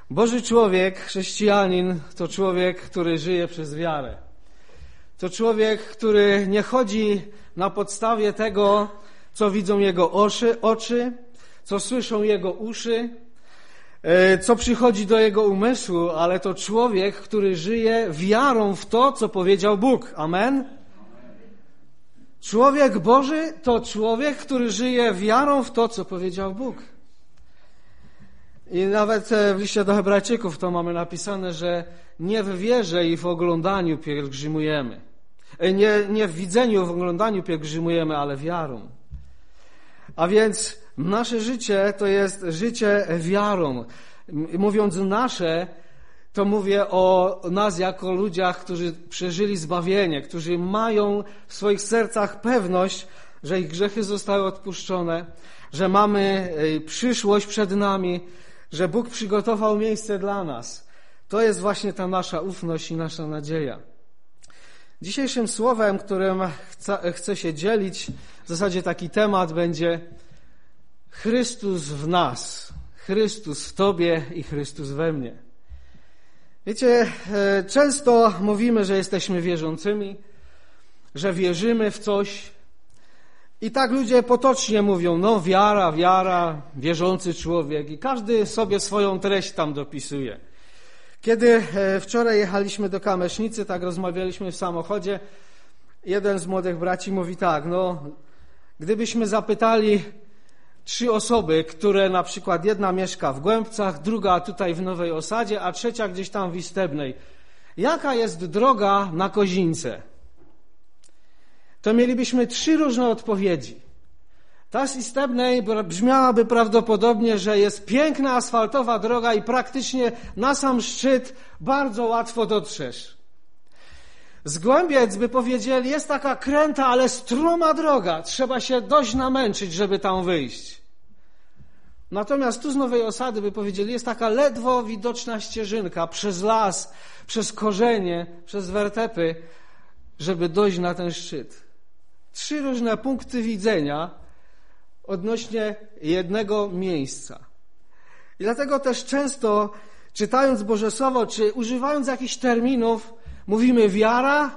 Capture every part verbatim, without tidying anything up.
Boży człowiek, chrześcijanin, to człowiek, który żyje przez wiarę. To człowiek, który nie chodzi na podstawie tego, co widzą jego oczy, oczy, co słyszą jego uszy, co przychodzi do jego umysłu, ale to człowiek, który żyje wiarą w to, co powiedział Bóg. Amen? Człowiek Boży to człowiek, który żyje wiarą w to, co powiedział Bóg. I nawet w liście do Hebrajczyków to mamy napisane, że nie w wierze i w oglądaniu pielgrzymujemy. Nie, nie w widzeniu, w oglądaniu pielgrzymujemy, ale wiarą. A więc nasze życie to jest życie wiarą. Mówiąc nasze, to mówię o nas jako ludziach, którzy przeżyli zbawienie, którzy mają w swoich sercach pewność, że ich grzechy zostały odpuszczone, że mamy przyszłość przed nami, że Bóg przygotował miejsce dla nas. To jest właśnie ta nasza ufność i nasza nadzieja. Dzisiejszym słowem, którym chcę, chcę się dzielić, w zasadzie taki temat będzie Chrystus w nas, Chrystus w Tobie i Chrystus we mnie. Wiecie, często mówimy, że jesteśmy wierzącymi, że wierzymy w coś i tak ludzie potocznie mówią, no wiara, wiara, wierzący człowiek i każdy sobie swoją treść tam dopisuje. Kiedy wczoraj jechaliśmy do Kamesznicy, tak rozmawialiśmy w samochodzie, jeden z młodych braci mówi tak, no gdybyśmy zapytali trzy osoby, które na przykład jedna mieszka w Głębcach, druga tutaj w Nowej Osadzie, a trzecia gdzieś tam w Istebnej, jaka jest droga na Kozińce? To mielibyśmy trzy różne odpowiedzi. Ta z Istebnej brzmiałaby prawdopodobnie, że jest piękna asfaltowa droga i praktycznie na sam szczyt bardzo łatwo dotrzesz. Z Głębiec by powiedzieli, jest taka kręta, ale stroma droga, trzeba się dość namęczyć, żeby tam wyjść. Natomiast tu z Nowej Osady by powiedzieli, jest taka ledwo widoczna ścieżynka przez las, przez korzenie, przez wertepy, żeby dojść na ten szczyt. Trzy różne punkty widzenia odnośnie jednego miejsca. I dlatego też często, czytając Boże Słowo, czy używając jakichś terminów, mówimy wiara,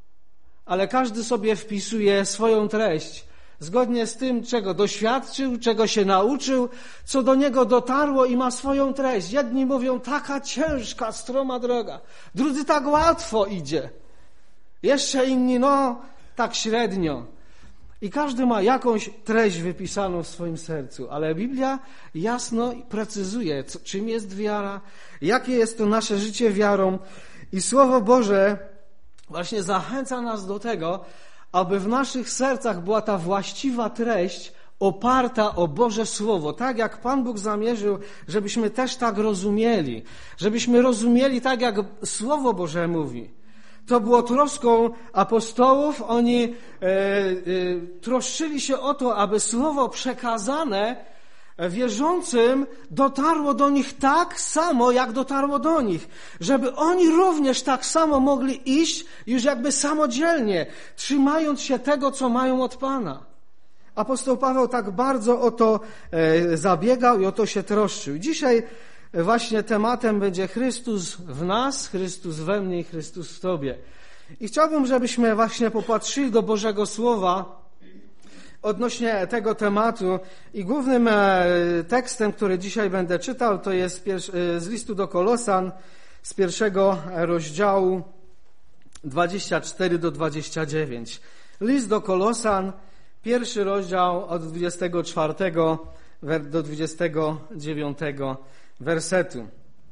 ale każdy sobie wpisuje swoją treść, zgodnie z tym, czego doświadczył, czego się nauczył, co do niego dotarło i ma swoją treść. Jedni mówią, taka ciężka, stroma droga. Drudzy, tak łatwo idzie. Jeszcze inni, no, tak średnio. I każdy ma jakąś treść wypisaną w swoim sercu, ale Biblia jasno precyzuje, co, czym jest wiara, jakie jest to nasze życie wiarą. I Słowo Boże właśnie zachęca nas do tego, aby w naszych sercach była ta właściwa treść oparta o Boże Słowo. Tak jak Pan Bóg zamierzył, żebyśmy też tak rozumieli. Żebyśmy rozumieli tak, jak Słowo Boże mówi. To było troską apostołów. Oni e, e, troszczyli się o to, aby Słowo przekazane wierzącym dotarło do nich tak samo, jak dotarło do nich. Żeby oni również tak samo mogli iść już jakby samodzielnie, trzymając się tego, co mają od Pana. Apostoł Paweł tak bardzo o to zabiegał i o to się troszczył. Dzisiaj właśnie tematem będzie Chrystus w nas, Chrystus we mnie i Chrystus w Tobie. I chciałbym, żebyśmy właśnie popatrzyli do Bożego Słowa odnośnie tego tematu i głównym tekstem, który dzisiaj będę czytał, to jest z listu do Kolosan z pierwszego rozdziału dwudziestego czwartego do dwudziestego dziewiątego. List do Kolosan, pierwszy rozdział od dwudziestego czwartego do dwudziestego dziewiątego wersetu.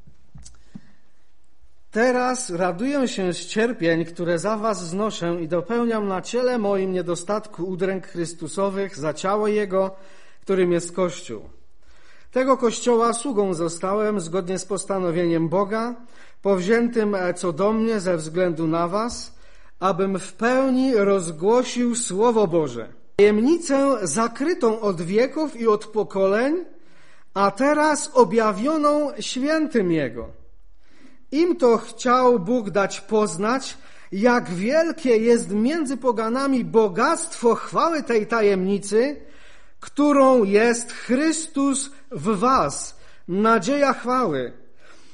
Teraz raduję się z cierpień, które za was znoszę i dopełniam na ciele moim niedostatku udręk Chrystusowych za ciało Jego, którym jest Kościół. Tego Kościoła sługą zostałem zgodnie z postanowieniem Boga, powziętym co do mnie ze względu na was, abym w pełni rozgłosił Słowo Boże. Tajemnicę zakrytą od wieków i od pokoleń, a teraz objawioną świętym Jego. Im to chciał Bóg dać poznać, jak wielkie jest między poganami bogactwo chwały tej tajemnicy, którą jest Chrystus w was, nadzieja chwały.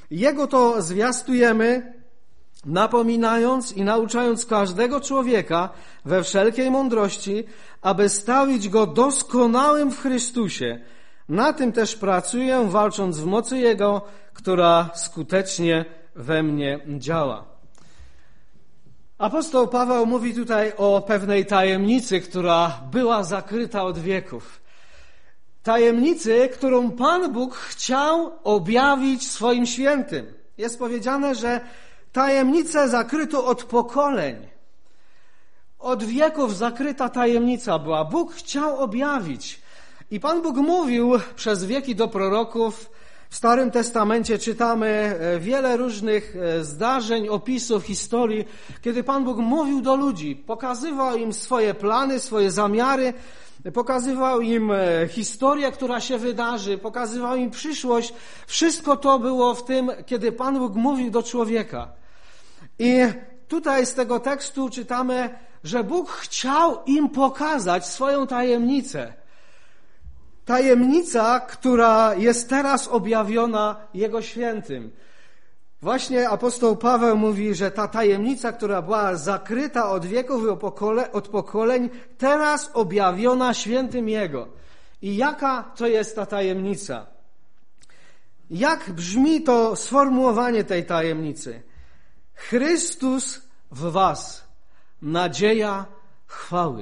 Jego to zwiastujemy, napominając i nauczając każdego człowieka we wszelkiej mądrości, aby stawić go doskonałym w Chrystusie. Na tym też pracuję, walcząc w mocy Jego, która skutecznie we mnie działa. Apostoł Paweł mówi tutaj o pewnej tajemnicy, która była zakryta od wieków. Tajemnicy, którą Pan Bóg chciał objawić swoim świętym. Jest powiedziane, że tajemnicę zakryto od pokoleń. Od wieków zakryta tajemnica była. Bóg chciał objawić. I Pan Bóg mówił przez wieki do proroków. W Starym Testamencie czytamy wiele różnych zdarzeń, opisów, historii, kiedy Pan Bóg mówił do ludzi, pokazywał im swoje plany, swoje zamiary, pokazywał im historię, która się wydarzy, pokazywał im przyszłość. Wszystko to było w tym, kiedy Pan Bóg mówił do człowieka. I tutaj z tego tekstu czytamy, że Bóg chciał im pokazać swoją tajemnicę. Tajemnica, która jest teraz objawiona Jego świętym. Właśnie apostoł Paweł mówi, że ta tajemnica, która była zakryta od wieków i od pokoleń, teraz objawiona świętym Jego. I jaka to jest ta tajemnica? Jak brzmi to sformułowanie tej tajemnicy? Chrystus w was, nadzieja chwały.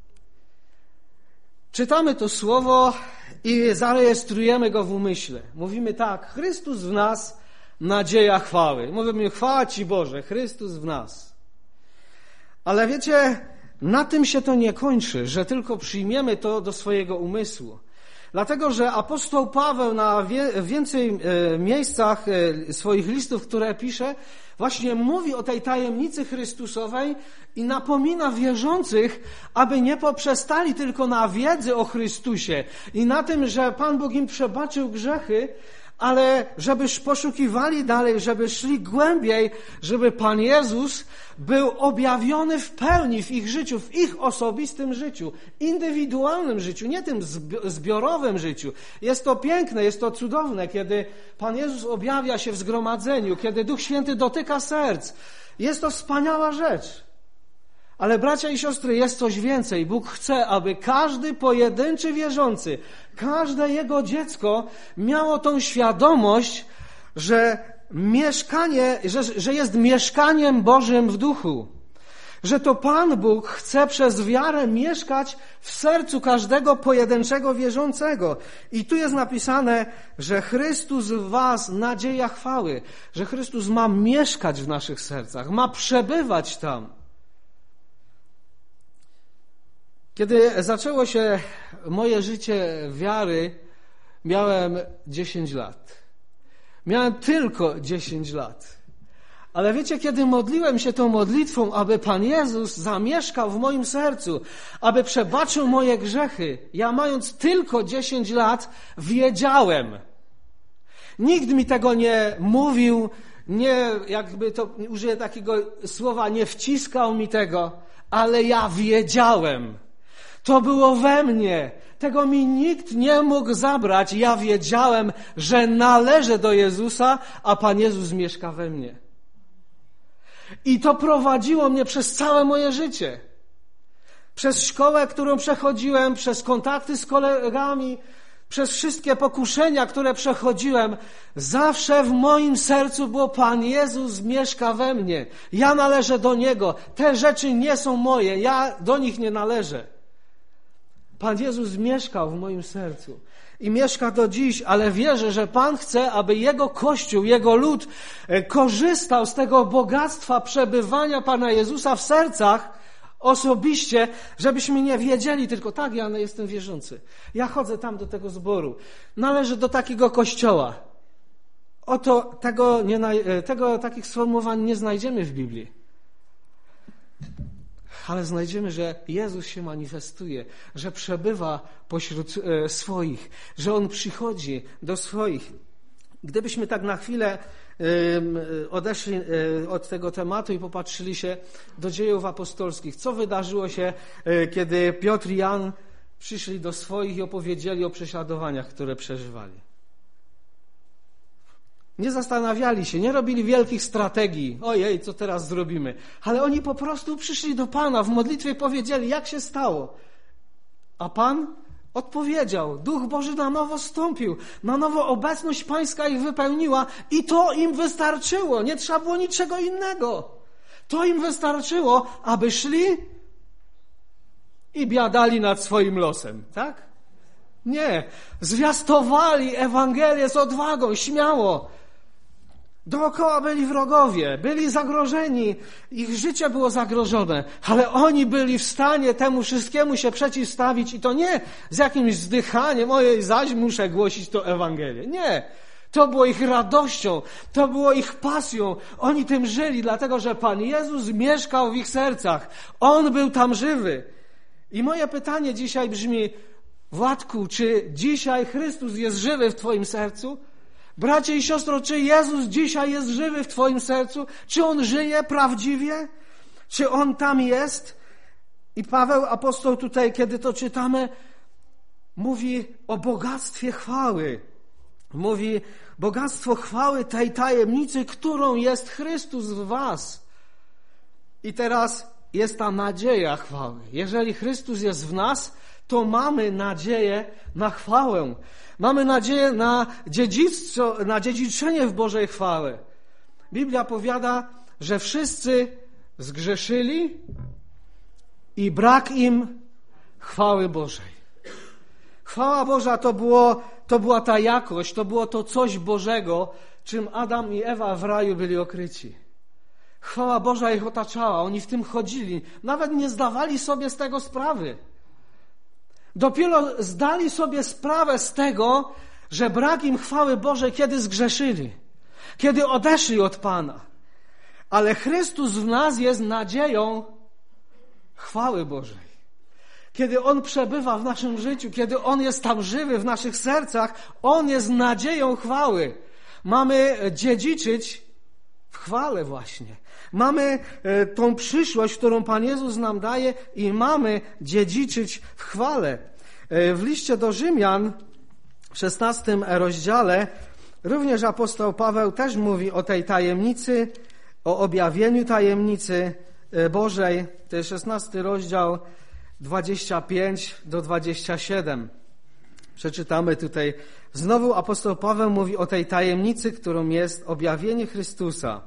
Czytamy to słowo i zarejestrujemy go w umyśle. Mówimy tak, Chrystus w nas, nadzieja chwały. Mówimy, chwała Ci Boże, Chrystus w nas. Ale wiecie, na tym się to nie kończy, że tylko przyjmiemy to do swojego umysłu. Dlatego, że apostoł Paweł na wie, więcej e, miejscach e, swoich listów, które pisze, właśnie mówi o tej tajemnicy Chrystusowej i napomina wierzących, aby nie poprzestali tylko na wiedzy o Chrystusie i na tym, że Pan Bóg im przebaczył grzechy, ale żeby poszukiwali dalej, żeby szli głębiej, żeby Pan Jezus był objawiony w pełni w ich życiu, w ich osobistym życiu, indywidualnym życiu, nie tym zbiorowym życiu. Jest to piękne, jest to cudowne, kiedy Pan Jezus objawia się w zgromadzeniu, kiedy Duch Święty dotyka serc. Jest to wspaniała rzecz. Ale bracia i siostry, jest coś więcej. Bóg chce, aby każdy pojedynczy wierzący, każde Jego dziecko miało tą świadomość, że mieszkanie, że, że jest mieszkaniem Bożym w duchu. Że to Pan Bóg chce przez wiarę mieszkać w sercu każdego pojedynczego wierzącego. I tu jest napisane, że Chrystus w was nadzieja chwały. Że Chrystus ma mieszkać w naszych sercach, ma przebywać tam. Kiedy zaczęło się moje życie wiary, miałem dziesięć lat. Miałem tylko dziesięć lat. Ale wiecie, kiedy modliłem się tą modlitwą, aby Pan Jezus zamieszkał w moim sercu, aby przebaczył moje grzechy, ja mając tylko dziesięć lat, wiedziałem. Nikt mi tego nie mówił, nie, jakby to użyję takiego słowa, nie wciskał mi tego, ale ja wiedziałem. To było we mnie. Tego mi nikt nie mógł zabrać. Ja wiedziałem, że należę do Jezusa, a Pan Jezus mieszka we mnie. I to prowadziło mnie przez całe moje życie. Przez szkołę, którą przechodziłem, przez kontakty z kolegami, przez wszystkie pokuszenia, które przechodziłem, zawsze w moim sercu było Pan Jezus mieszka we mnie. Ja należę do Niego. Te rzeczy nie są moje. Ja do nich nie należę. Pan Jezus mieszkał w moim sercu i mieszka do dziś, ale wierzę, że Pan chce, aby Jego Kościół, Jego lud korzystał z tego bogactwa przebywania Pana Jezusa w sercach osobiście, żebyśmy nie wiedzieli tylko, tak, ja jestem wierzący. Ja chodzę tam do tego zboru. Należę do takiego kościoła. Oto tego, nie, tego takich sformułowań nie znajdziemy w Biblii. Ale znajdziemy, że Jezus się manifestuje, że przebywa pośród e, swoich, że On przychodzi do swoich. Gdybyśmy tak na chwilę e, odeszli e, od tego tematu i popatrzyli się do dziejów apostolskich, co wydarzyło się, e, kiedy Piotr i Jan przyszli do swoich i opowiedzieli o prześladowaniach, które przeżywali. Nie zastanawiali się, nie robili wielkich strategii. Ojej, co teraz zrobimy? Ale oni po prostu przyszli do Pana, w modlitwie powiedzieli, jak się stało. A Pan odpowiedział. Duch Boży na nowo zstąpił. Na nowo obecność Pańska ich wypełniła i to im wystarczyło. Nie trzeba było niczego innego. To im wystarczyło, aby szli i biadali nad swoim losem. Tak? Nie. Zwiastowali Ewangelię z odwagą, śmiało. Dookoła byli wrogowie, byli zagrożeni, ich życie było zagrożone, ale oni byli w stanie temu wszystkiemu się przeciwstawić i to nie z jakimś zdychaniem, ojej, zaś muszę głosić to Ewangelię. Nie, to było ich radością, to było ich pasją. Oni tym żyli, dlatego że Pan Jezus mieszkał w ich sercach. On był tam żywy. I moje pytanie dzisiaj brzmi, Władku, czy dzisiaj Chrystus jest żywy w twoim sercu? Bracie i siostro, czy Jezus dzisiaj jest żywy w twoim sercu? Czy On żyje prawdziwie? Czy On tam jest? I Paweł, apostoł tutaj, kiedy to czytamy, mówi o bogactwie chwały. Mówi, bogactwo chwały tej tajemnicy, którą jest Chrystus w was. I teraz jest ta nadzieja chwały. Jeżeli Chrystus jest w nas, to mamy nadzieję na chwałę. Mamy nadzieję na dziedzictwo, na dziedziczenie w Bożej chwały. Biblia powiada, że wszyscy zgrzeszyli i brak im chwały Bożej. Chwała Boża to, było, to była ta jakość, to było to coś Bożego, czym Adam i Ewa w raju byli okryci. Chwała Boża ich otaczała, oni w tym chodzili, nawet nie zdawali sobie z tego sprawy. Dopiero zdali sobie sprawę z tego, że brak im chwały Bożej, kiedy zgrzeszyli, kiedy odeszli od Pana. Ale Chrystus w nas jest nadzieją chwały Bożej. Kiedy On przebywa w naszym życiu, kiedy On jest tam żywy w naszych sercach, On jest nadzieją chwały. Mamy dziedziczyć w chwale właśnie. Mamy tą przyszłość, którą Pan Jezus nam daje i mamy dziedziczyć w chwale. W liście do Rzymian w szesnastym rozdziale również apostoł Paweł też mówi o tej tajemnicy, o objawieniu tajemnicy Bożej. To jest szesnasty rozdział, dwadzieścia pięć do dwudziestego siódmego. Przeczytamy tutaj. Znowu apostoł Paweł mówi o tej tajemnicy, którą jest objawienie Chrystusa.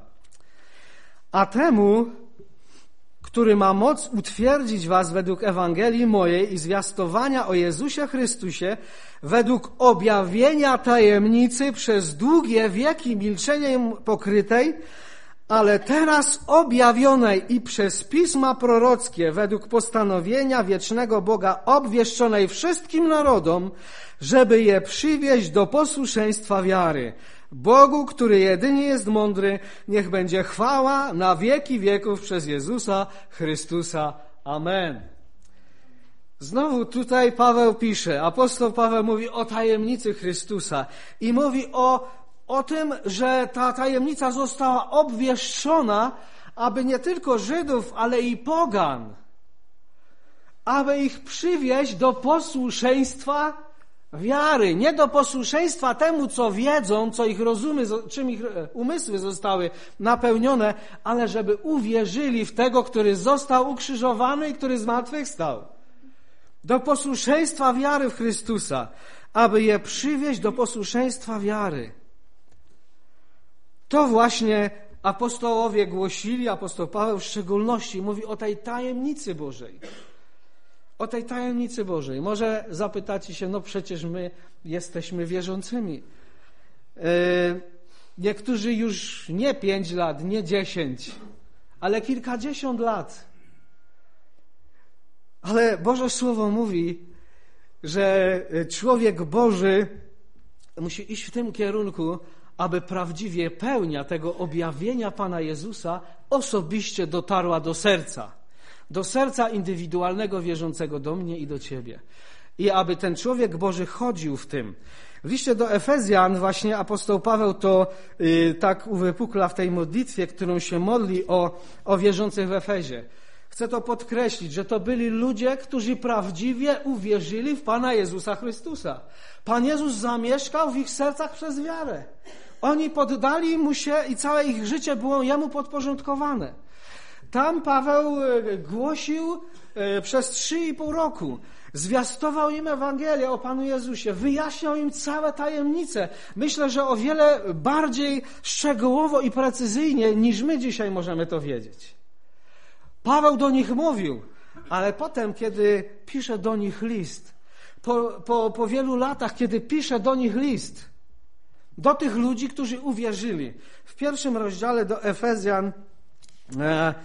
A temu, który ma moc utwierdzić was według Ewangelii mojej i zwiastowania o Jezusie Chrystusie, według objawienia tajemnicy przez długie wieki milczeniem pokrytej, ale teraz objawionej i przez pisma prorockie według postanowienia wiecznego Boga obwieszczonej wszystkim narodom, żeby je przywieźć do posłuszeństwa wiary. Bogu, który jedynie jest mądry, niech będzie chwała na wieki wieków przez Jezusa Chrystusa. Amen. Znowu tutaj Paweł pisze, apostoł Paweł mówi o tajemnicy Chrystusa i mówi o, o tym, że ta tajemnica została obwieszczona, aby nie tylko Żydów, ale i pogan, aby ich przywieźć do posłuszeństwa wiary, nie do posłuszeństwa temu, co wiedzą, co ich rozumy, czym ich umysły zostały napełnione, ale żeby uwierzyli w tego, który został ukrzyżowany i który zmartwychwstał. Do posłuszeństwa wiary w Chrystusa, aby je przywieźć do posłuszeństwa wiary. To właśnie apostołowie głosili, apostoł Paweł w szczególności mówi o tej tajemnicy Bożej. O tej tajemnicy Bożej. Może zapytacie się, no przecież my jesteśmy wierzącymi. Yy, niektórzy już nie pięć lat, nie dziesięć, ale kilkadziesiąt lat. Ale Boże Słowo mówi, że człowiek Boży musi iść w tym kierunku, aby prawdziwie pełnia tego objawienia Pana Jezusa osobiście dotarła do serca. Do serca indywidualnego wierzącego, do mnie i do ciebie. I aby ten człowiek Boży chodził w tym. W liście do Efezjan właśnie apostoł Paweł to yy, tak uwypukla w tej modlitwie, którą się modli o, o wierzących w Efezie. Chcę to podkreślić, że to byli ludzie, którzy prawdziwie uwierzyli w Pana Jezusa Chrystusa. Pan Jezus zamieszkał w ich sercach przez wiarę. Oni poddali mu się i całe ich życie było jemu podporządkowane. Tam Paweł głosił przez trzy i pół roku. Zwiastował im Ewangelię o Panu Jezusie, wyjaśniał im całe tajemnice. Myślę, że o wiele bardziej szczegółowo i precyzyjnie niż my dzisiaj możemy to wiedzieć. Paweł do nich mówił, ale potem, kiedy pisze do nich list, po, po, po wielu latach, kiedy pisze do nich list, do tych ludzi, którzy uwierzyli, w pierwszym rozdziale do Efezjan e,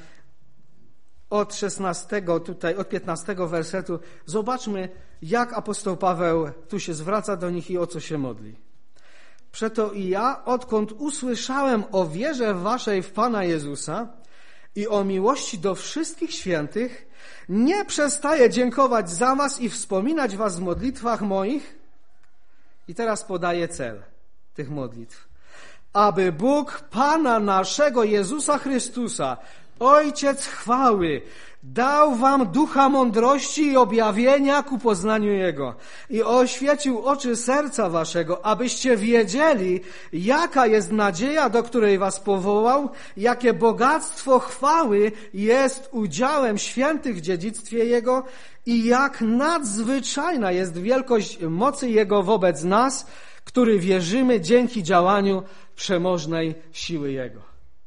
od szesnastego, tutaj od piętnastego wersetu, zobaczmy, jak apostoł Paweł tu się zwraca do nich i o co się modli. Przeto i ja, odkąd usłyszałem o wierze waszej w Pana Jezusa i o miłości do wszystkich świętych, nie przestaję dziękować za was i wspominać was w modlitwach moich. I teraz podaję cel tych modlitw. Aby Bóg Pana naszego Jezusa Chrystusa, Ojciec chwały, dał wam ducha mądrości i objawienia ku poznaniu Jego i oświecił oczy serca waszego, abyście wiedzieli, jaka jest nadzieja, do której was powołał, jakie bogactwo chwały jest udziałem świętych w dziedzictwie Jego i jak nadzwyczajna jest wielkość mocy Jego wobec nas, który wierzymy dzięki działaniu przemożnej siły Jego.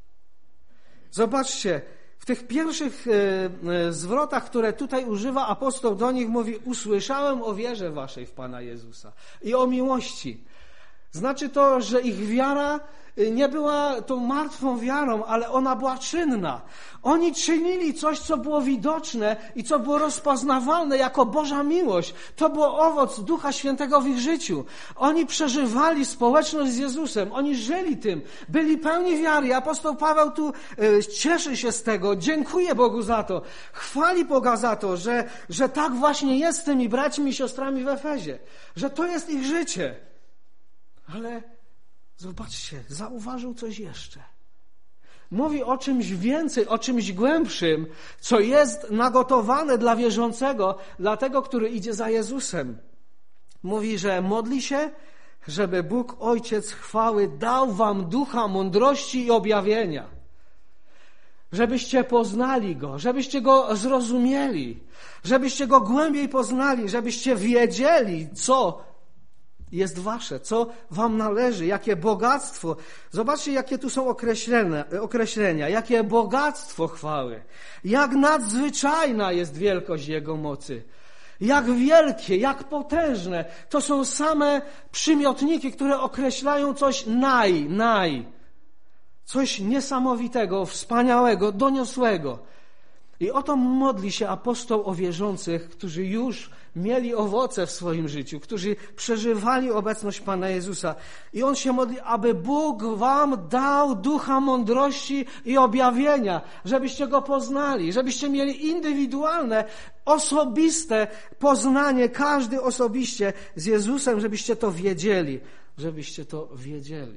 Zobaczcie, w tych pierwszych e, e, zwrotach, które tutaj używa apostoł do nich, mówi: usłyszałem o wierze waszej w Pana Jezusa i o miłości. Znaczy to, że ich wiara nie była tą martwą wiarą, ale ona była czynna. Oni czynili coś, co było widoczne i co było rozpoznawalne jako Boża miłość. To był owoc Ducha Świętego w ich życiu. Oni przeżywali społeczność z Jezusem. Oni żyli tym. Byli pełni wiary. Apostoł Paweł tu y, cieszy się z tego. Dziękuję Bogu za to. Chwali Boga za to, że, że tak właśnie jest z tymi braćmi i siostrami w Efezie. Że to jest ich życie. Ale zobaczcie, zauważył coś jeszcze. Mówi o czymś więcej, o czymś głębszym, co jest nagotowane dla wierzącego, dla tego, który idzie za Jezusem. Mówi, że modli się, żeby Bóg Ojciec chwały dał wam ducha mądrości i objawienia. Żebyście poznali Go, żebyście Go zrozumieli, żebyście Go głębiej poznali, żebyście wiedzieli, co jest wasze, co wam należy, jakie bogactwo. Zobaczcie, jakie tu są określenia, określenia, jakie bogactwo chwały, jak nadzwyczajna jest wielkość Jego mocy, jak wielkie, jak potężne. To są same przymiotniki, które określają coś naj, naj, coś niesamowitego, wspaniałego, doniosłego. I o to modli się apostoł o wierzących, którzy już mieli owoce w swoim życiu, którzy przeżywali obecność Pana Jezusa. I on się modli, aby Bóg wam dał ducha mądrości i objawienia, żebyście Go poznali, żebyście mieli indywidualne, osobiste poznanie, każdy osobiście z Jezusem, żebyście to wiedzieli, żebyście to wiedzieli.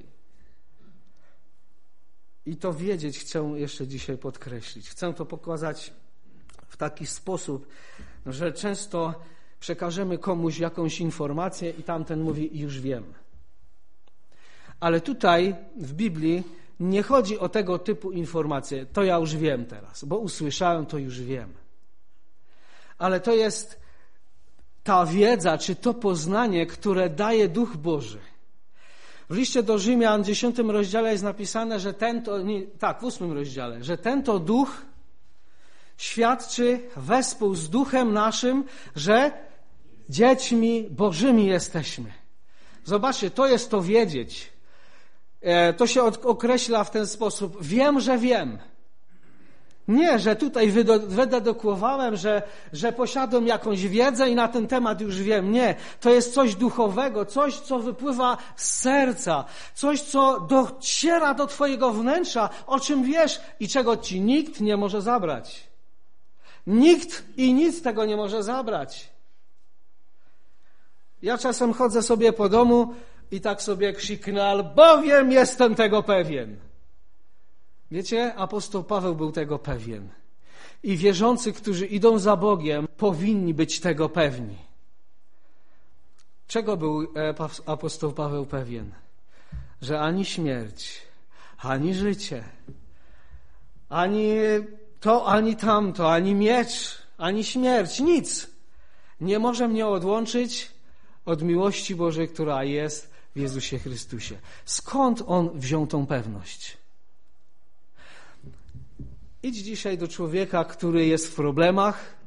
I to wiedzieć chcę jeszcze dzisiaj podkreślić. Chcę to pokazać w taki sposób, że często przekażemy komuś jakąś informację i tamten mówi: już wiem. Ale tutaj w Biblii nie chodzi o tego typu informacje. To ja już wiem teraz, bo usłyszałem, to już wiem. Ale to jest ta wiedza, czy to poznanie, które daje Duch Boży. W liście do Rzymian w dziesiątym rozdziale jest napisane, że ten to, nie, tak, w ósmym rozdziale, że ten to Duch świadczy wespół z Duchem naszym, że dziećmi Bożymi jesteśmy. Zobaczcie, to jest to wiedzieć. E, to się od, określa w ten sposób. Wiem, że wiem. Nie, że tutaj wydedukowałem, że, że posiadam jakąś wiedzę i na ten temat już wiem. Nie, to jest coś duchowego, coś, co wypływa z serca, coś, co dociera do twojego wnętrza, o czym wiesz i czego ci nikt nie może zabrać. Nikt i nic tego nie może zabrać. Ja czasem chodzę sobie po domu i tak sobie krzyknę, albowiem jestem tego pewien. Wiecie, apostoł Paweł był tego pewien. I wierzący, którzy idą za Bogiem, powinni być tego pewni. Czego był apostoł Paweł pewien? że ani śmierć, ani życie, ani to, ani tamto, ani miecz, ani śmierć, nic nie może mnie odłączyć od miłości Bożej, która jest w Jezusie Chrystusie. Skąd On wziął tą pewność? Idź dzisiaj do człowieka, który jest w problemach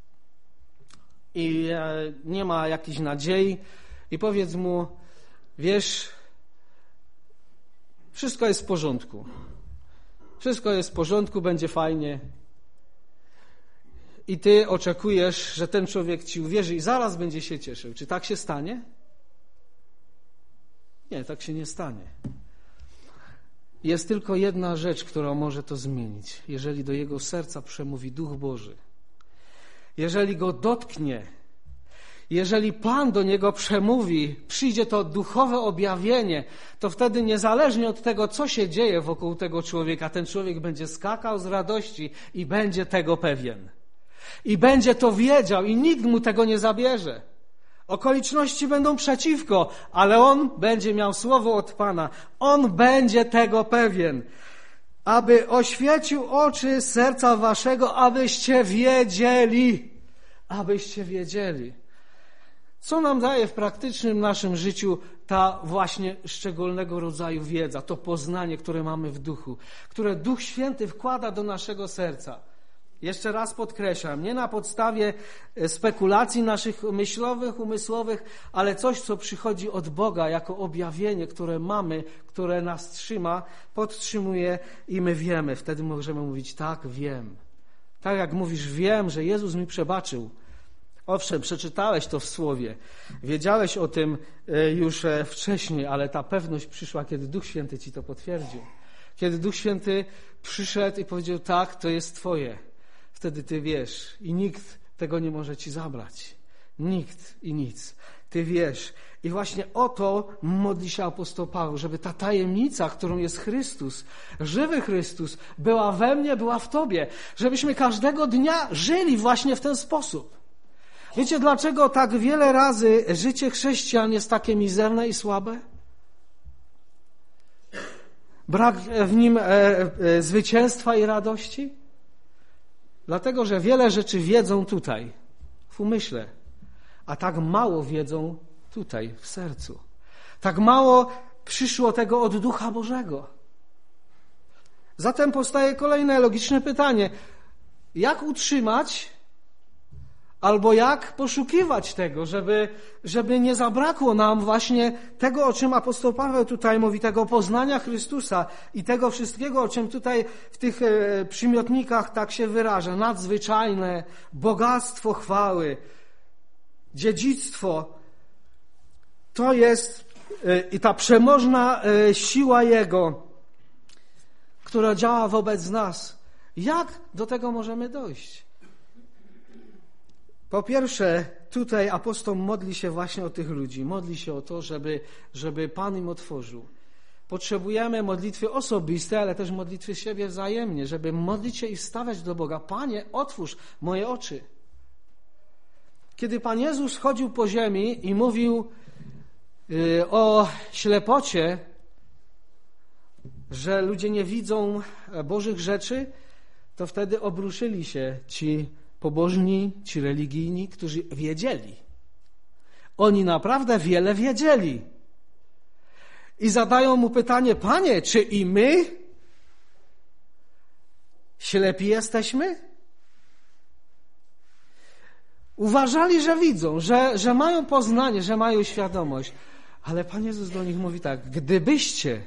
i nie ma jakiejś nadziei i powiedz mu, wiesz, wszystko jest w porządku. Wszystko jest w porządku, będzie fajnie. I ty oczekujesz, że ten człowiek ci uwierzy i zaraz będzie się cieszył. Czy tak się stanie? Nie, tak się nie stanie. Jest tylko jedna rzecz, która może to zmienić. Jeżeli do jego serca przemówi Duch Boży, jeżeli go dotknie, jeżeli Pan do niego przemówi, przyjdzie to duchowe objawienie, to wtedy niezależnie od tego, co się dzieje wokół tego człowieka, ten człowiek będzie skakał z radości i będzie tego pewien. I będzie to wiedział i nikt mu tego nie zabierze. Okoliczności będą przeciwko, ale on będzie miał słowo od Pana. On będzie tego pewien. Aby oświecił oczy serca waszego, abyście wiedzieli. Abyście wiedzieli. Co nam daje w praktycznym naszym życiu ta właśnie szczególnego rodzaju wiedza, to poznanie, które mamy w duchu, które Duch Święty wkłada do naszego serca. Jeszcze raz podkreślam, nie na podstawie spekulacji naszych myślowych, umysłowych, ale coś, co przychodzi od Boga jako objawienie, które mamy, które nas trzyma, podtrzymuje i my wiemy. Wtedy możemy mówić, tak, wiem. Tak jak mówisz, wiem, że Jezus mi przebaczył. Owszem, przeczytałeś to w Słowie, wiedziałeś o tym już wcześniej, ale ta pewność przyszła, kiedy Duch Święty ci to potwierdził. Kiedy Duch Święty przyszedł i powiedział, tak, to jest Twoje. Wtedy ty wiesz i nikt tego nie może ci zabrać. Nikt i nic. Ty wiesz. I właśnie o to modli się apostoł Paweł, żeby ta tajemnica, którą jest Chrystus, żywy Chrystus, była we mnie, była w tobie. Żebyśmy każdego dnia żyli właśnie w ten sposób. Wiecie, dlaczego tak wiele razy życie chrześcijan jest takie mizerne i słabe? Brak w nim e, e, zwycięstwa i radości? Dlatego, że wiele rzeczy wiedzą tutaj, w umyśle, a tak mało wiedzą tutaj, w sercu. Tak mało przyszło tego od Ducha Bożego. Zatem powstaje kolejne logiczne pytanie. Jak utrzymać albo jak poszukiwać tego, żeby, żeby nie zabrakło nam właśnie tego, o czym apostoł Paweł tutaj mówi, tego poznania Chrystusa i tego wszystkiego, o czym tutaj w tych e, przymiotnikach tak się wyraża. Nadzwyczajne, bogactwo chwały, dziedzictwo. To jest e, i ta przemożna e, siła Jego, która działa wobec nas. Jak do tego możemy dojść? Po pierwsze, tutaj apostoł modli się właśnie o tych ludzi. Modli się o to, żeby, żeby Pan im otworzył. Potrzebujemy modlitwy osobiste, ale też modlitwy siebie wzajemnie, żeby modlić się i wstawać do Boga. Panie, otwórz moje oczy. Kiedy Pan Jezus chodził po ziemi i mówił yy, o ślepocie, że ludzie nie widzą Bożych rzeczy, to wtedy obruszyli się ci pobożni, ci religijni, którzy wiedzieli. Oni naprawdę wiele wiedzieli. I zadają mu pytanie, Panie, czy i my ślepi jesteśmy? Uważali, że widzą, że, że mają poznanie, że mają świadomość. Ale Pan Jezus do nich mówi tak, gdybyście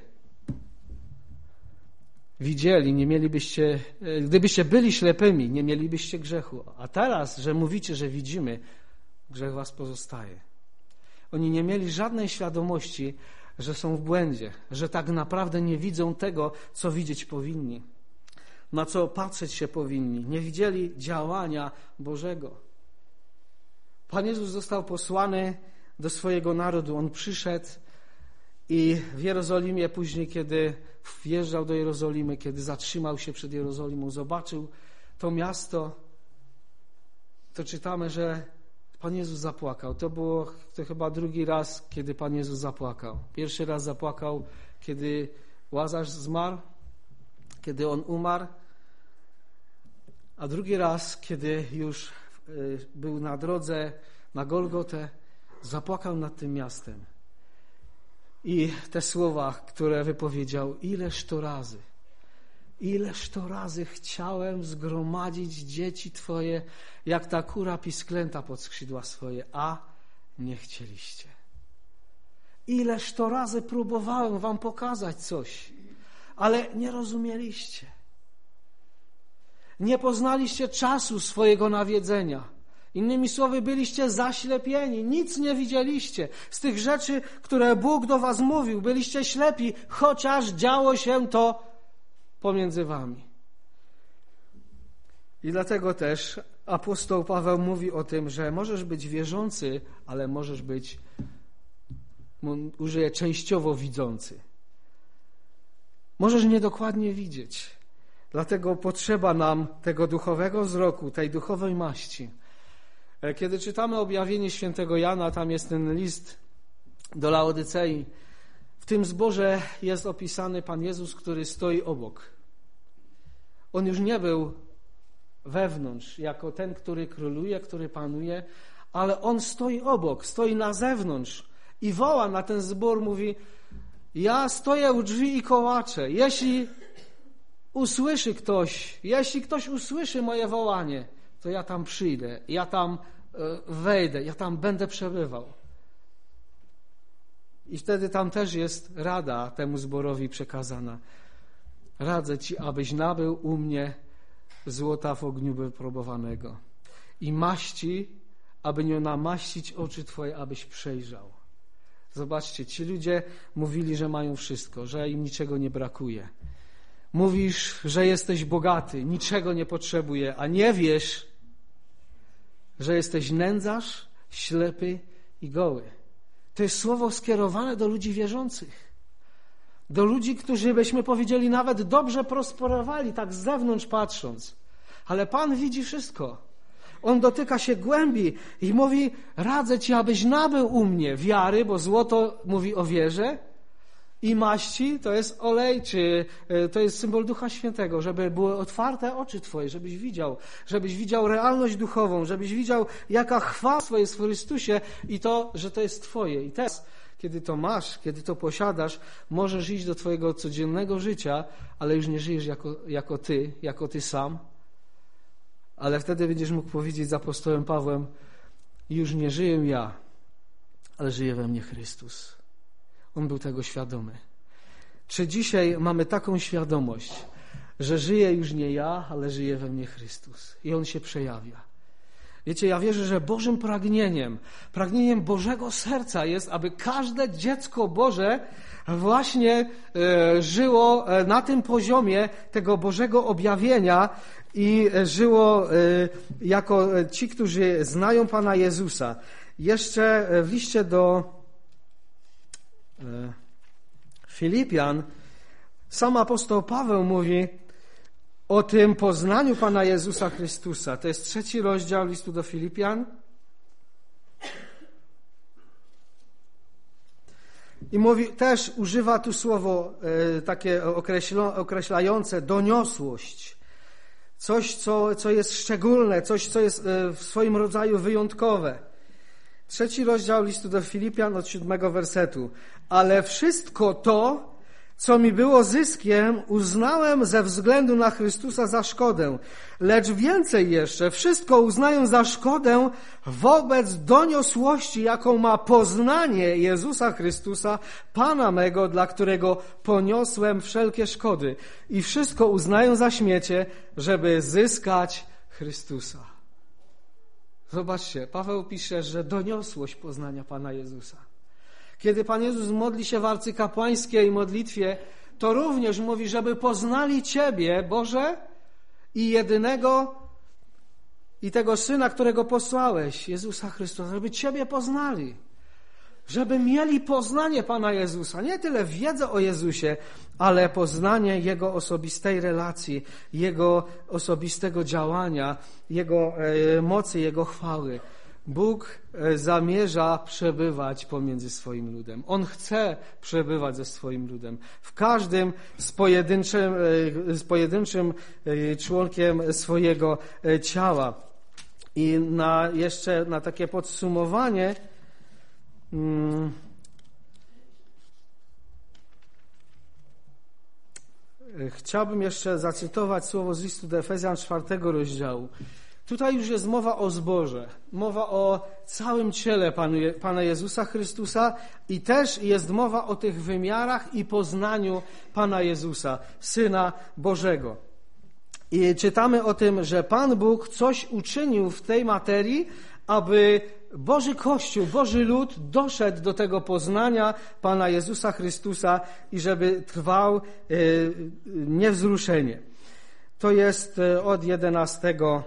widzieli, nie mielibyście, gdybyście byli ślepymi, nie mielibyście grzechu. A teraz, że mówicie, że widzimy, grzech was pozostaje. Oni nie mieli żadnej świadomości, że są w błędzie, że tak naprawdę nie widzą tego, co widzieć powinni, na co patrzeć się powinni. Nie widzieli działania Bożego. Pan Jezus został posłany do swojego narodu. On przyszedł i w Jerozolimie później, kiedy wjeżdżał do Jerozolimy, kiedy zatrzymał się przed Jerozolimą, zobaczył to miasto, to czytamy, że Pan Jezus zapłakał. To było to chyba drugi raz, kiedy Pan Jezus zapłakał. Pierwszy raz zapłakał, kiedy Łazarz zmarł, kiedy on umarł, a drugi raz, kiedy już był na drodze na Golgotę, zapłakał nad tym miastem. I te słowa, które wypowiedział, ileż to razy, ileż to razy chciałem zgromadzić dzieci Twoje, jak ta kura pisklęta pod skrzydła swoje, a nie chcieliście. Ileż to razy próbowałem wam pokazać coś, ale nie rozumieliście. Nie poznaliście czasu swojego nawiedzenia. Innymi słowy, byliście zaślepieni, nic nie widzieliście. Z tych rzeczy, które Bóg do was mówił, byliście ślepi, chociaż działo się to pomiędzy wami. I dlatego też apostoł Paweł mówi o tym, że możesz być wierzący, ale możesz być, użyję częściowo widzący. Możesz niedokładnie widzieć. Dlatego potrzeba nam tego duchowego wzroku, tej duchowej maści. Kiedy czytamy objawienie świętego Jana, tam jest ten list do Laodycei. W tym zborze jest opisany Pan Jezus, który stoi obok. On już nie był wewnątrz, jako ten, który króluje, który panuje, ale on stoi obok, stoi na zewnątrz i woła na ten zbór, mówi: ja stoję u drzwi i kołaczę. Jeśli usłyszy ktoś, jeśli ktoś usłyszy moje wołanie, to ja tam przyjdę, ja tam wejdę, ja tam będę przebywał. I wtedy tam też jest rada temu zborowi przekazana. Radzę ci, abyś nabył u mnie złota w ogniu wypróbowanego i maści, aby nie namaścić oczy twoje, abyś przejrzał. Zobaczcie, ci ludzie mówili, że mają wszystko, że im niczego nie brakuje. Mówisz, że jesteś bogaty, niczego nie potrzebuje, a nie wiesz, że jesteś nędzarz, ślepy i goły. To jest słowo skierowane do ludzi wierzących. Do ludzi, którzy, byśmy powiedzieli, nawet dobrze prosperowali, tak z zewnątrz patrząc. Ale Pan widzi wszystko. On dotyka się głębi i mówi: radzę ci, abyś nabył u mnie wiary, bo złoto mówi o wierze, i maści to jest olej, czy to jest symbol Ducha Świętego, żeby były otwarte oczy twoje, żebyś widział, żebyś widział realność duchową, żebyś widział, jaka chwała twoja jest w Chrystusie i to, że to jest twoje. I teraz, kiedy to masz, kiedy to posiadasz, możesz iść do twojego codziennego życia, ale już nie żyjesz jako, jako ty, jako ty sam, ale wtedy będziesz mógł powiedzieć z apostołem Pawłem: już nie żyję ja, ale żyje we mnie Chrystus. On był tego świadomy. Czy dzisiaj mamy taką świadomość, że żyje już nie ja, ale żyje we mnie Chrystus i On się przejawia? Wiecie, ja wierzę, że Bożym pragnieniem, pragnieniem Bożego serca jest, aby każde dziecko Boże właśnie e, żyło na tym poziomie tego Bożego objawienia i żyło e, jako ci, którzy znają Pana Jezusa. Jeszcze w liście do Filipian sam apostoł Paweł mówi o tym poznaniu Pana Jezusa Chrystusa. To jest trzeci rozdział listu do Filipian. I mówi, też używa tu słowo e, takie określo, określające doniosłość. Coś, co, co jest szczególne, coś, co jest e, w swoim rodzaju wyjątkowe. Trzeci rozdział listu do Filipian od siódmego wersetu. Ale wszystko to, co mi było zyskiem, uznałem ze względu na Chrystusa za szkodę. Lecz więcej jeszcze, wszystko uznaję za szkodę wobec doniosłości, jaką ma poznanie Jezusa Chrystusa, Pana mego, dla którego poniosłem wszelkie szkody. I wszystko uznaję za śmiecie, żeby zyskać Chrystusa. Zobaczcie, Paweł pisze, że doniosłość poznania Pana Jezusa. Kiedy Pan Jezus modli się w arcykapłańskiej modlitwie, to również mówi, żeby poznali Ciebie, Boże, i jedynego, i tego Syna, którego posłałeś, Jezusa Chrystusa, żeby Ciebie poznali. Żeby mieli poznanie Pana Jezusa. Nie tyle wiedzę o Jezusie, ale poznanie Jego osobistej relacji, Jego osobistego działania, Jego e, mocy, Jego chwały. Bóg zamierza przebywać pomiędzy swoim ludem. On chce przebywać ze swoim ludem. W każdym z pojedynczym, z pojedynczym członkiem swojego ciała. I na jeszcze na takie podsumowanie hmm, chciałbym jeszcze zacytować słowo z listu do Efezjan czwartego rozdziału. Tutaj już jest mowa o zborze, mowa o całym ciele Pana Jezusa Chrystusa i też jest mowa o tych wymiarach i poznaniu Pana Jezusa, Syna Bożego. I czytamy o tym, że Pan Bóg coś uczynił w tej materii, aby Boży Kościół, Boży lud doszedł do tego poznania Pana Jezusa Chrystusa i żeby trwał niewzruszenie. To jest od jedenastego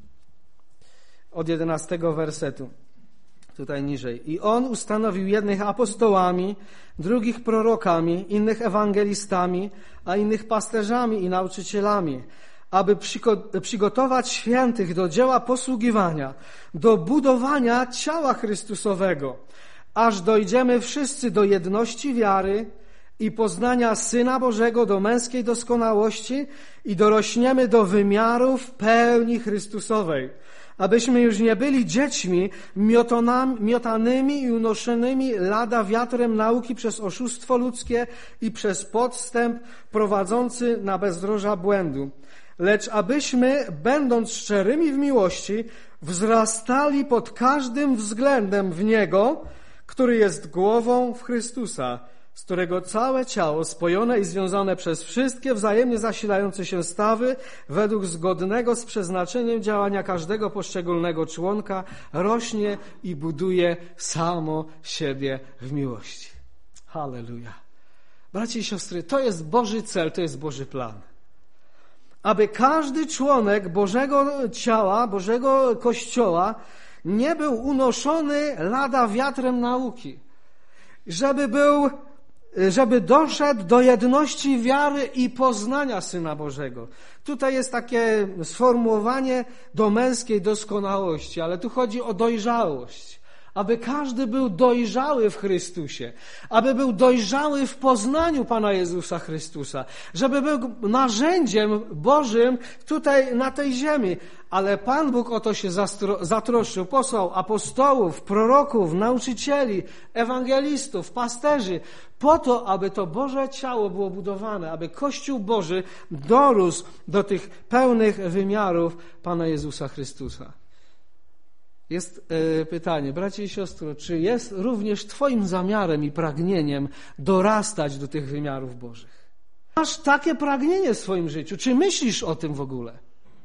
od jedenastego wersetu, tutaj niżej. I On ustanowił jednych apostołami, drugich prorokami, innych ewangelistami, a innych pasterzami i nauczycielami, aby przygotować świętych do dzieła posługiwania, do budowania ciała Chrystusowego, aż dojdziemy wszyscy do jedności wiary i poznania Syna Bożego, do męskiej doskonałości i dorośniemy do wymiarów pełni Chrystusowej, abyśmy już nie byli dziećmi miotanymi i unoszonymi lada wiatrem nauki przez oszustwo ludzkie i przez podstęp prowadzący na bezdroża błędu. Lecz abyśmy, będąc szczerymi w miłości, wzrastali pod każdym względem w Niego, który jest głową w Chrystusa, z którego całe ciało spojone i związane przez wszystkie wzajemnie zasilające się stawy, według zgodnego z przeznaczeniem działania każdego poszczególnego członka, rośnie i buduje samo siebie w miłości. Halleluja. Bracia i siostry, to jest Boży cel, to jest Boży plan. Aby każdy członek Bożego ciała, Bożego Kościoła nie był unoszony lada wiatrem nauki. Żeby był żeby doszedł do jedności wiary i poznania Syna Bożego. Tutaj jest takie sformułowanie do męskiej doskonałości, ale tu chodzi o dojrzałość. Aby każdy był dojrzały w Chrystusie, aby był dojrzały w poznaniu Pana Jezusa Chrystusa, żeby był narzędziem Bożym tutaj na tej ziemi. Ale Pan Bóg o to się zatroszczył, posłał apostołów, proroków, nauczycieli, ewangelistów, pasterzy, po to, aby to Boże ciało było budowane, aby Kościół Boży dorósł do tych pełnych wymiarów Pana Jezusa Chrystusa. Jest e, pytanie, bracie i siostro, czy jest również Twoim zamiarem i pragnieniem dorastać do tych wymiarów Bożych? Masz takie pragnienie w swoim życiu? Czy myślisz o tym w ogóle?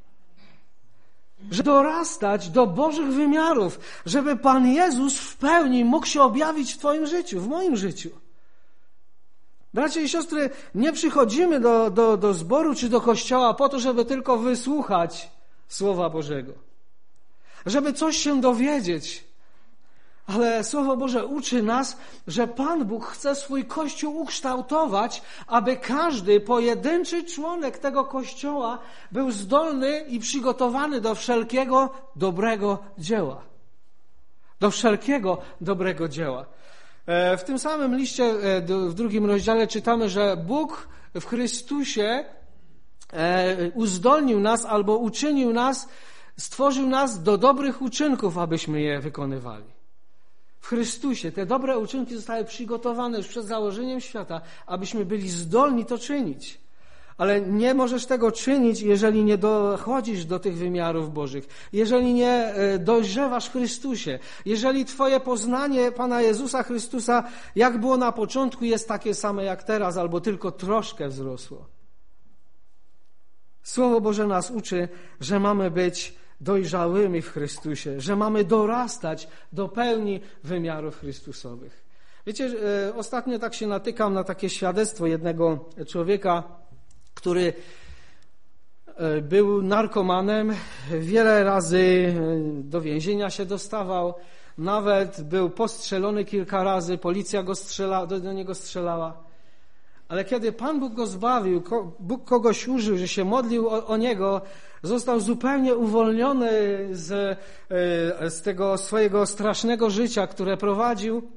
Że dorastać do Bożych wymiarów, żeby Pan Jezus w pełni mógł się objawić w Twoim życiu, w moim życiu. Bracia i siostry, nie przychodzimy do, do, do zboru czy do kościoła po to, żeby tylko wysłuchać Słowa Bożego. Żeby coś się dowiedzieć. Ale Słowo Boże uczy nas, że Pan Bóg chce swój Kościół ukształtować, aby każdy pojedynczy członek tego Kościoła był zdolny i przygotowany do wszelkiego dobrego dzieła. Do wszelkiego dobrego dzieła. W tym samym liście, w drugim rozdziale czytamy, że Bóg w Chrystusie uzdolnił nas albo uczynił nas, stworzył nas do dobrych uczynków, abyśmy je wykonywali. W Chrystusie te dobre uczynki zostały przygotowane już przed założeniem świata, abyśmy byli zdolni to czynić. Ale nie możesz tego czynić, jeżeli nie dochodzisz do tych wymiarów Bożych, jeżeli nie dojrzewasz w Chrystusie, jeżeli Twoje poznanie Pana Jezusa Chrystusa, jak było na początku, jest takie same jak teraz, albo tylko troszkę wzrosło. Słowo Boże nas uczy, że mamy być dojrzałymi w Chrystusie, że mamy dorastać do pełni wymiarów Chrystusowych. Wiecie, ostatnio tak się natykam na takie świadectwo jednego człowieka, który był narkomanem, wiele razy do więzienia się dostawał, nawet był postrzelony kilka razy, policja go strzela, do niego strzelała, Ale kiedy Pan Bóg go zbawił, Bóg kogoś użył, że się modlił o, o niego, został zupełnie uwolniony z, z tego swojego strasznego życia, które prowadził.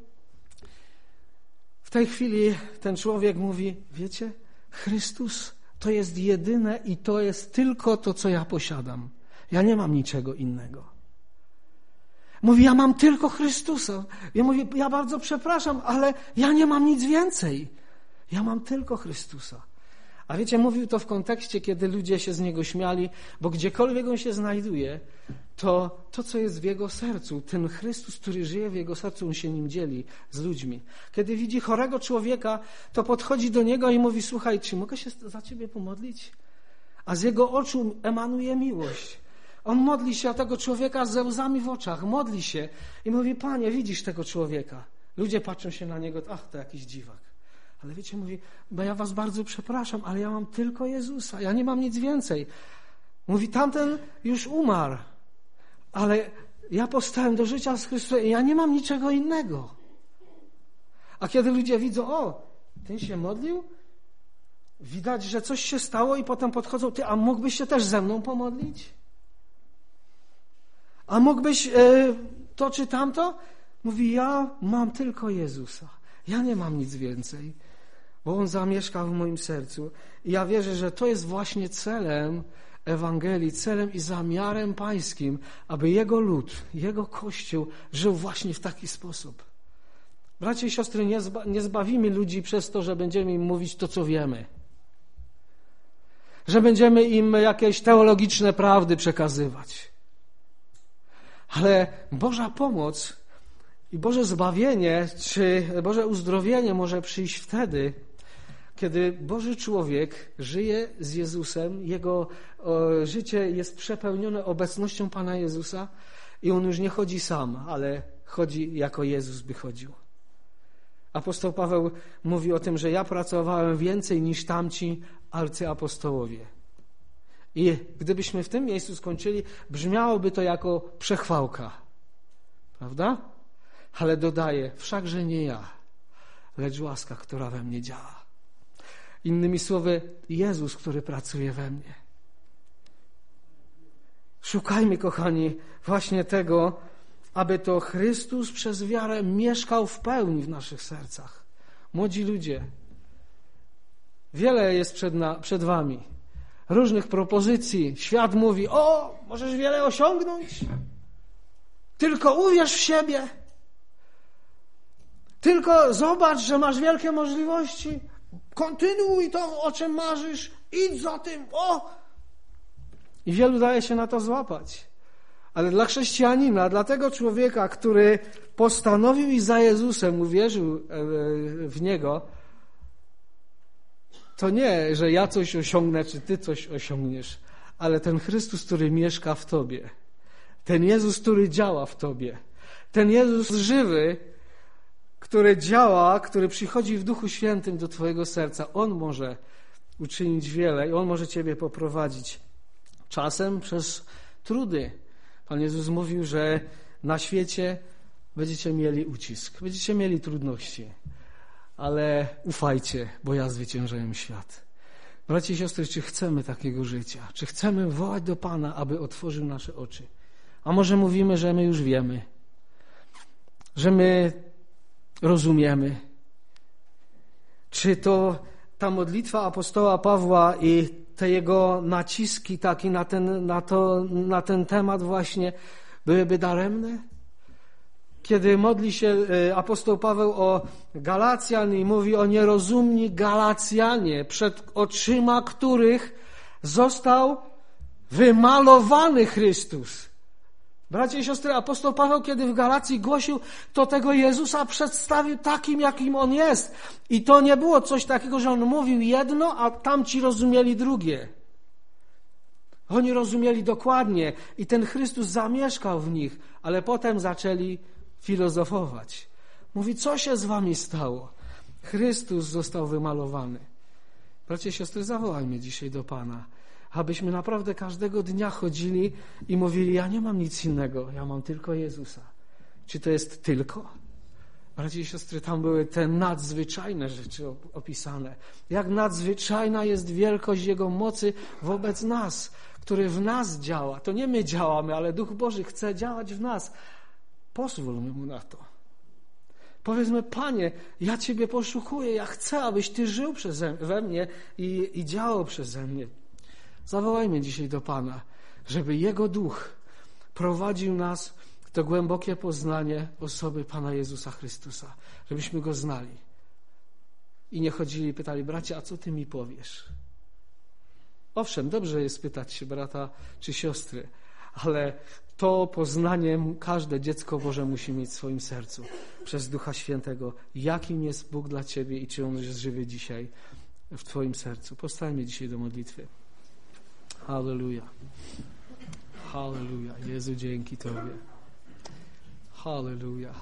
W tej chwili ten człowiek mówi, wiecie, Chrystus to jest jedyne i to jest tylko to, co ja posiadam. Ja nie mam niczego innego. Mówi, ja mam tylko Chrystusa. Ja mówię, ja bardzo przepraszam, ale ja nie mam nic więcej. Ja mam tylko Chrystusa. A wiecie, mówił to w kontekście, kiedy ludzie się z niego śmiali, bo gdziekolwiek on się znajduje, to to, co jest w jego sercu, ten Chrystus, który żyje w jego sercu, on się nim dzieli z ludźmi. Kiedy widzi chorego człowieka, to podchodzi do niego i mówi, słuchaj, czy mogę się za ciebie pomodlić? A z jego oczu emanuje miłość. On modli się o tego człowieka ze łzami w oczach, modli się i mówi, Panie, widzisz tego człowieka. Ludzie patrzą się na niego, ach, to jakiś dziwak. Ale wiecie, mówi, bo ja was bardzo przepraszam, ale ja mam tylko Jezusa, ja nie mam nic więcej. Mówi, tamten już umarł, ale ja powstałem do życia z Chrystusem i ja nie mam niczego innego. A kiedy ludzie widzą, o, ten się modlił, widać, że coś się stało i potem podchodzą, ty, a mógłbyś się też ze mną pomodlić? A mógłbyś e, to czy tamto? Mówi, ja mam tylko Jezusa. Ja nie mam nic więcej, bo On zamieszka w moim sercu. I ja wierzę, że to jest właśnie celem Ewangelii, celem i zamiarem pańskim, aby Jego lud, Jego Kościół żył właśnie w taki sposób. Bracia i siostry, nie, zba, nie zbawimy ludzi przez to, że będziemy im mówić to, co wiemy. Że będziemy im jakieś teologiczne prawdy przekazywać. Ale Boża pomoc i Boże zbawienie, czy Boże uzdrowienie może przyjść wtedy, kiedy Boży człowiek żyje z Jezusem, jego o, życie jest przepełnione obecnością Pana Jezusa i on już nie chodzi sam, ale chodzi jako Jezus by chodził. Apostoł Paweł mówi o tym, że ja pracowałem więcej niż tamci arcyapostołowie. I gdybyśmy w tym miejscu skończyli, brzmiałoby to jako przechwałka. Prawda? Ale dodaje, wszakże nie ja, lecz łaska, która we mnie działa. Innymi słowy, Jezus, który pracuje we mnie. Szukajmy, kochani, właśnie tego, aby to Chrystus przez wiarę mieszkał w pełni w naszych sercach. Młodzi ludzie, wiele jest przed, na, przed wami. Różnych propozycji. Świat mówi, o, możesz wiele osiągnąć. Tylko uwierz w siebie. Tylko zobacz, że masz wielkie możliwości. Kontynuuj to, o czym marzysz. Idź za tym. O! I wielu daje się na to złapać. Ale dla chrześcijanina, dla tego człowieka, który postanowił iść za Jezusem, uwierzył w Niego, to nie, że ja coś osiągnę, czy ty coś osiągniesz, ale ten Chrystus, który mieszka w tobie, ten Jezus, który działa w tobie, ten Jezus żywy, który działa, który przychodzi w Duchu Świętym do twojego serca, On może uczynić wiele i On może ciebie poprowadzić. Czasem przez trudy. Pan Jezus mówił, że na świecie będziecie mieli ucisk, będziecie mieli trudności. Ale ufajcie, bo ja zwyciężyłem świat. Bracia i siostry, czy chcemy takiego życia? Czy chcemy wołać do Pana, aby otworzył nasze oczy? A może mówimy, że my już wiemy, że my rozumiemy? Czy to ta modlitwa apostoła Pawła i te jego naciski taki na ten, na to, na ten temat właśnie byłyby daremne? Kiedy modli się apostoł Paweł o Galacjan i mówi o nierozumni Galacjanie, przed oczyma których został wymalowany Chrystus. Bracia i siostry, apostoł Paweł, kiedy w Galacji głosił, to tego Jezusa przedstawił takim, jakim On jest. I to nie było coś takiego, że On mówił jedno, a tamci rozumieli drugie. Oni rozumieli dokładnie i ten Chrystus zamieszkał w nich, ale potem zaczęli filozofować. Mówi, co się z wami stało? Chrystus został wymalowany. Bracia i siostry, zawołajmy dzisiaj do Pana, abyśmy naprawdę każdego dnia chodzili i mówili, ja nie mam nic innego, ja mam tylko Jezusa. Czy to jest tylko? Bracia i siostry, tam były te nadzwyczajne rzeczy opisane. Jak nadzwyczajna jest wielkość Jego mocy wobec nas, który w nas działa. To nie my działamy, ale Duch Boży chce działać w nas. Pozwólmy Mu na to. Powiedzmy, Panie, ja Ciebie poszukuję, ja chcę, abyś Ty żył przeze, we mnie i, i działał przeze mnie. Zawołajmy dzisiaj do Pana, żeby Jego Duch prowadził nas w to głębokie poznanie osoby Pana Jezusa Chrystusa, żebyśmy Go znali. I nie chodzili i pytali, bracia, a co Ty mi powiesz? Owszem, dobrze jest pytać się brata czy siostry, ale to poznanie każde dziecko Boże musi mieć w swoim sercu przez Ducha Świętego, jakim jest Bóg dla Ciebie i czy On jest żywy dzisiaj w Twoim sercu. Powstańmy dzisiaj do modlitwy. Halleluja. Halleluja. Jezu, dzięki Tobie. Halleluja.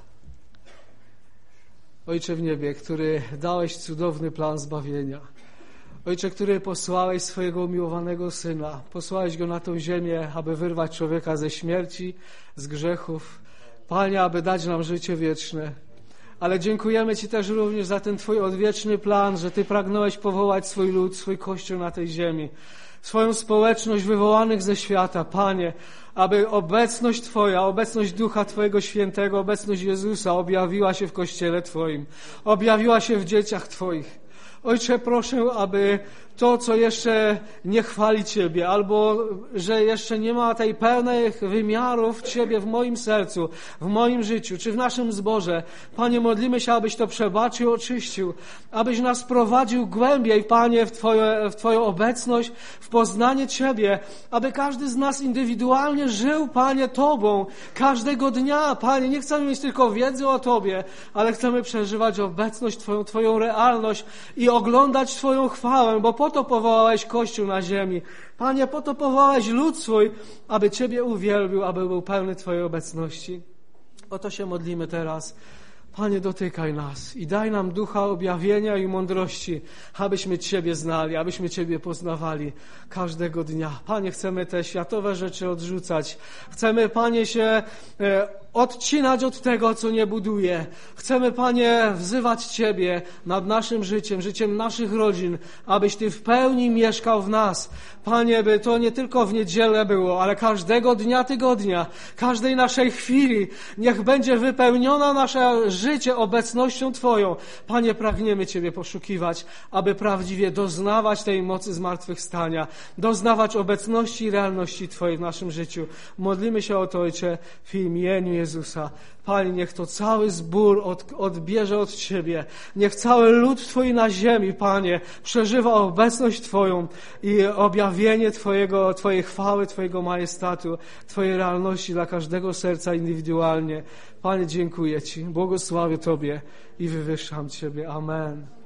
Ojcze w niebie, który dałeś cudowny plan zbawienia. Ojcze, który posłałeś swojego umiłowanego Syna, posłałeś Go na tą ziemię, aby wyrwać człowieka ze śmierci, z grzechów. Panie, aby dać nam życie wieczne. Ale dziękujemy Ci też również za ten Twój odwieczny plan, że Ty pragnąłeś powołać swój lud, swój Kościół na tej ziemi. Swoją społeczność wywołanych ze świata, Panie, aby obecność Twoja, obecność Ducha Twojego Świętego, obecność Jezusa objawiła się w Kościele Twoim, objawiła się w dzieciach Twoich. Ojcze, proszę, aby to, co jeszcze nie chwali Ciebie, albo że jeszcze nie ma tej pełnych wymiarów Ciebie w moim sercu, w moim życiu, czy w naszym zborze, Panie, modlimy się, abyś to przebaczył, oczyścił, abyś nas prowadził głębiej, Panie, w, Twoje, w Twoją obecność, w poznanie Ciebie, aby każdy z nas indywidualnie żył, Panie, Tobą, każdego dnia, Panie, nie chcemy mieć tylko wiedzy o Tobie, ale chcemy przeżywać obecność Twoją, Twoją realność i oglądać Twoją chwałę, bo po to powołałeś Kościół na ziemi. Panie, po to powołałeś lud swój, aby Ciebie uwielbił, aby był pełny Twojej obecności. O to się modlimy teraz. Panie, dotykaj nas i daj nam ducha objawienia i mądrości, abyśmy Ciebie znali, abyśmy Ciebie poznawali każdego dnia. Panie, chcemy te światowe rzeczy odrzucać. Chcemy, Panie, się e, odcinać od tego, co nie buduje. Chcemy, Panie, wzywać Ciebie nad naszym życiem, życiem naszych rodzin, abyś Ty w pełni mieszkał w nas. Panie, by to nie tylko w niedzielę było, ale każdego dnia tygodnia, każdej naszej chwili, niech będzie wypełniona nasze życie obecnością Twoją. Panie, pragniemy Ciebie poszukiwać, aby prawdziwie doznawać tej mocy zmartwychwstania, doznawać obecności i realności Twojej w naszym życiu. Modlimy się o to, Ojcze, w imieniu Jezusa. Panie, niech to cały zbór od, odbierze od Ciebie. Niech cały lud Twój na ziemi, Panie, przeżywa obecność Twoją i objawienie Twojego, Twojej chwały, Twojego majestatu, Twojej realności dla każdego serca indywidualnie. Panie, dziękuję Ci, błogosławię Tobie i wywyższam Ciebie. Amen.